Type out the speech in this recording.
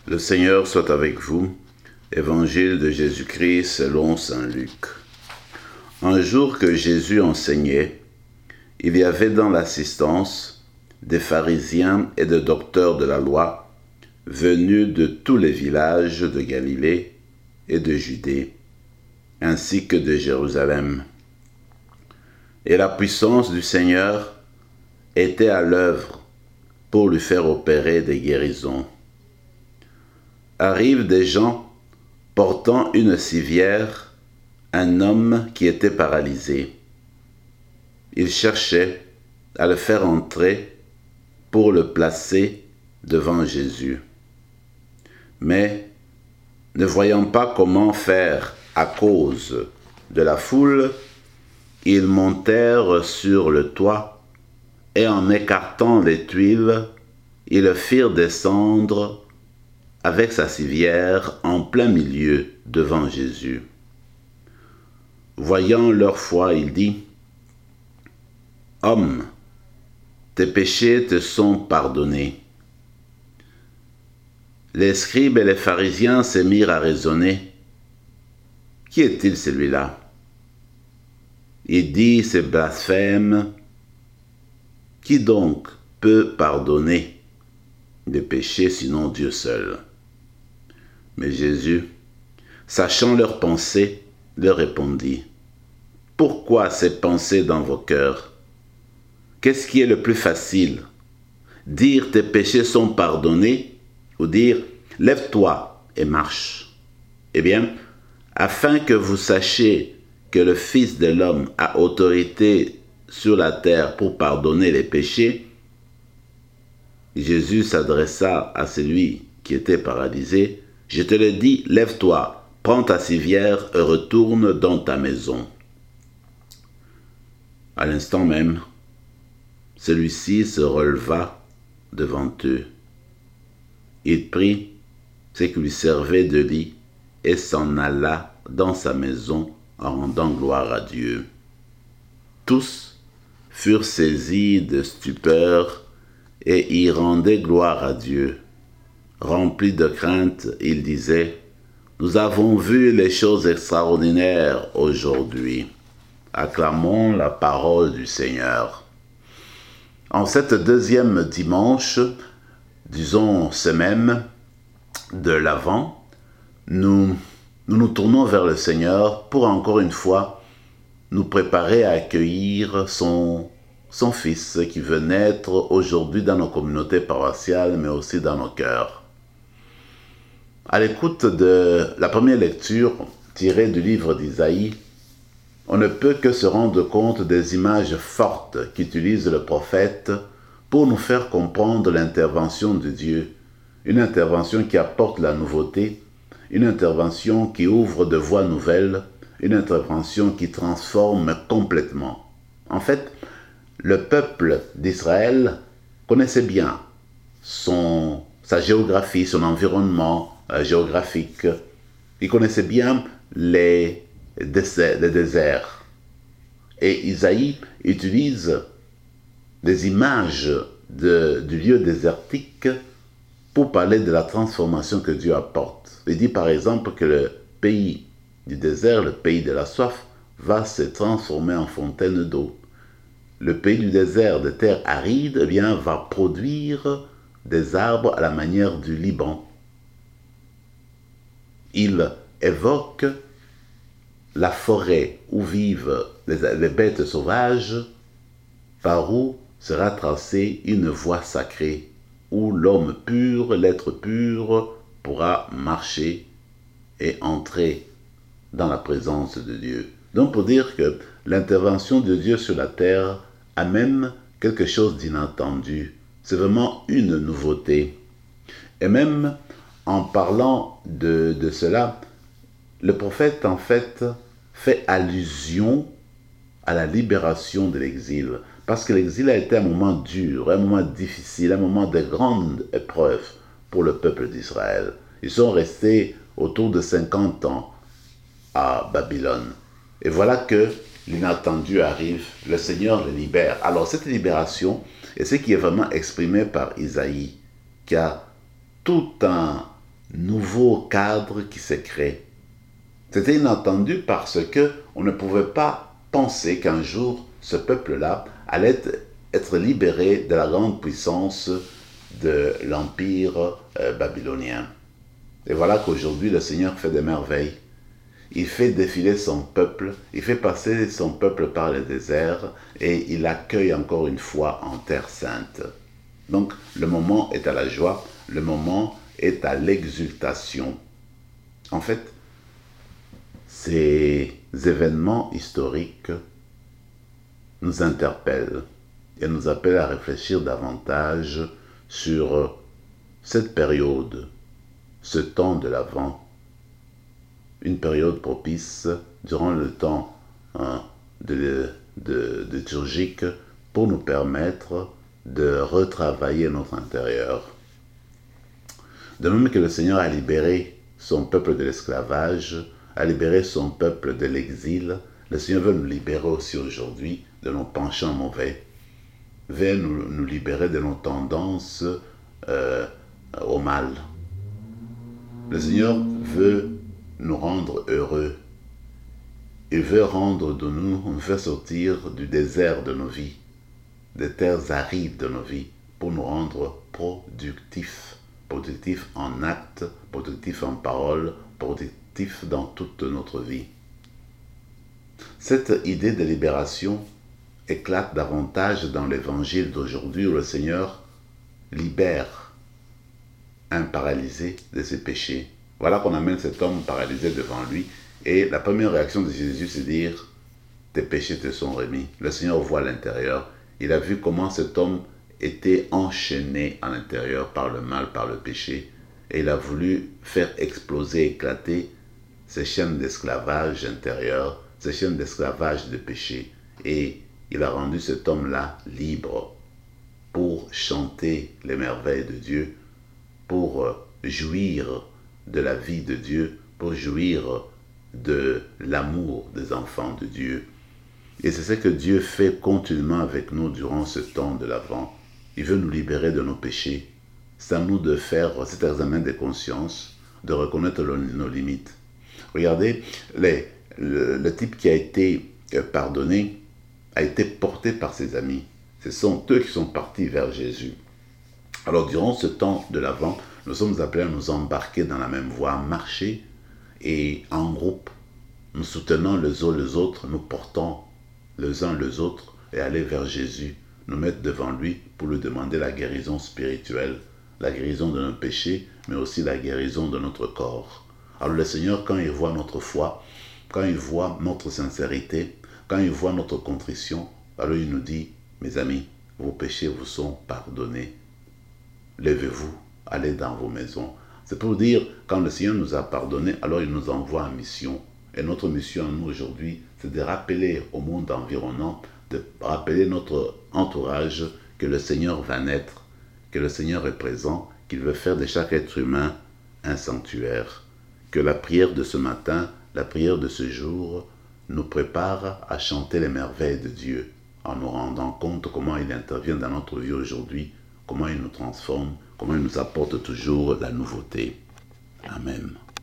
Le Seigneur soit avec vous. Évangile de Jésus-Christ selon saint Luc. Un jour que Jésus enseignait, il y avait dans l'assistance des pharisiens et des docteurs de la loi venus de tous les villages de Galilée et de Judée, ainsi que de Jérusalem. Et la puissance du Seigneur était à l'œuvre pour lui faire opérer des guérisons. Arrivent des gens portant une civière, un homme qui était paralysé. Ils cherchaient à le faire entrer pour le placer devant Jésus. Mais, ne voyant pas comment faire à cause de la foule, ils montèrent sur le toit et en écartant les tuiles, ils le firent descendre avec sa civière en plein milieu devant Jésus. Voyant leur foi, il dit : « Homme, tes péchés te sont pardonnés. » Les scribes et les pharisiens se mirent à raisonner. Qui est-il celui-là? Il dit ces blasphèmes. Qui donc peut pardonner les péchés sinon Dieu seul? Mais Jésus, sachant leurs pensées, leur répondit : « Pourquoi ces pensées dans vos cœurs? Qu'est-ce qui est le plus facile? Dire tes péchés sont pardonnés ou dire lève-toi et marche? Eh bien, afin que vous sachiez que le Fils de l'homme a autorité sur la terre pour pardonner les péchés, Jésus s'adressa à celui qui était paralysé. Je te le dis, lève-toi, prends ta civière et retourne dans ta maison. À l'instant même, celui-ci se releva devant eux. Il prit ce qui lui servait de lit et s'en alla dans sa maison en rendant gloire à Dieu. Tous furent saisis de stupeur et y rendaient gloire à Dieu. Remplis de crainte, ils disaient : « Nous avons vu les choses extraordinaires aujourd'hui. » Acclamons la parole du Seigneur. En cette deuxième dimanche, disons semaine de l'Avent, nous tournons vers le Seigneur pour encore une fois nous préparer à accueillir son Fils qui veut naître aujourd'hui dans nos communautés paroissiales, mais aussi dans nos cœurs. À l'écoute de la première lecture tirée du livre d'Isaïe, on ne peut que se rendre compte des images fortes qu'utilise le prophète pour nous faire comprendre l'intervention de Dieu, une intervention qui apporte la nouveauté, une intervention qui ouvre de voies nouvelles, une intervention qui transforme complètement. En fait, le peuple d'Israël connaissait bien sa géographie, son environnement géographique. Il connaissait bien les déserts. Et Isaïe utilise des images du lieu désertique pour parler de la transformation que Dieu apporte. Il dit par exemple que le pays du désert, le pays de la soif, va se transformer en fontaine d'eau. Le pays du désert, de terre aride, eh bien, va produire des arbres à la manière du Liban. Il évoque la forêt où vivent les bêtes sauvages, par où sera tracée une voie sacrée, où l'homme pur, l'être pur, pourra marcher et entrer dans la présence de Dieu. Donc pour dire que l'intervention de Dieu sur la terre amène quelque chose d'inattendu. C'est vraiment une nouveauté. Et même en parlant de cela, le prophète en fait allusion à la libération de l'exil. Parce que l'exil a été un moment dur, un moment difficile, un moment de grande épreuve pour le peuple d'Israël. Ils sont restés autour de 50 ans à Babylone. Et voilà que l'inattendu arrive, le Seigneur les libère. Alors cette libération est ce qui est vraiment exprimé par Isaïe, qui a tout un nouveau cadre qui s'est créé. C'était inattendu parce que on ne pouvait pas penser qu'un jour, ce peuple-là allait être libéré de la grande puissance de l'empire babylonien. Et voilà qu'aujourd'hui, le Seigneur fait des merveilles. Il fait défiler son peuple, il fait passer son peuple par le désert et il accueille encore une fois en terre sainte. Donc, le moment est à la joie, le moment est à l'exultation. En fait, ces événements historiques nous interpellent et nous appellent à réfléchir davantage sur cette période, ce temps de l'Avent, une période propice durant le temps de liturgique pour nous permettre de retravailler notre intérieur. De même que le Seigneur a libéré son peuple de l'esclavage, a libéré son peuple de l'exil, le Seigneur veut nous libérer aussi aujourd'hui de nos penchants mauvais, veut nous libérer de nos tendances au mal. Le Seigneur veut nous rendre heureux. Il veut rendre de nous, nous faire sortir du désert de nos vies, des terres arides de nos vies, pour nous rendre productifs. Productifs en actes, productifs en paroles, productifs dans toute notre vie. Cette idée de libération éclate davantage dans l'évangile d'aujourd'hui où le Seigneur libère un paralysé de ses péchés. Voilà qu'on amène cet homme paralysé devant lui et la première réaction de Jésus c'est de dire « Tes péchés te sont remis ». Le Seigneur voit l'intérieur. Il a vu comment cet homme était enchaîné à l'intérieur par le mal, par le péché et il a voulu faire exploser, éclater ces chaînes d'esclavage intérieur, ces chaînes d'esclavage de péché et il a rendu cet homme-là libre pour chanter les merveilles de Dieu, pour jouir de la vie de Dieu, pour jouir de l'amour des enfants de Dieu. Et c'est ce que Dieu fait continuellement avec nous durant ce temps de l'Avent. Il veut nous libérer de nos péchés. C'est à nous de faire cet examen de conscience, de reconnaître nos limites. Regardez, le type qui a été pardonné a été porté par ses amis. Ce sont eux qui sont partis vers Jésus. Alors, durant ce temps de l'Avent, nous sommes appelés à nous embarquer dans la même voie, marcher et en groupe, nous soutenons les uns les autres, nous portons les uns les autres et aller vers Jésus, nous mettre devant lui pour lui demander la guérison spirituelle, la guérison de nos péchés, mais aussi la guérison de notre corps. Alors le Seigneur, quand il voit notre foi, quand il voit notre sincérité, quand il voit notre contrition, alors il nous dit, mes amis, vos péchés vous sont pardonnés. Levez-vous, allez dans vos maisons. C'est pour dire, quand le Seigneur nous a pardonné, alors il nous envoie en mission. Et notre mission à nous aujourd'hui, c'est de rappeler au monde environnant, de rappeler notre entourage que le Seigneur va naître, que le Seigneur est présent, qu'il veut faire de chaque être humain un sanctuaire. Que la prière de ce matin, la prière de ce jour, nous prépare à chanter les merveilles de Dieu, en nous rendant compte comment il intervient dans notre vie aujourd'hui, comment il nous transforme, comment il nous apporte toujours la nouveauté. Amen.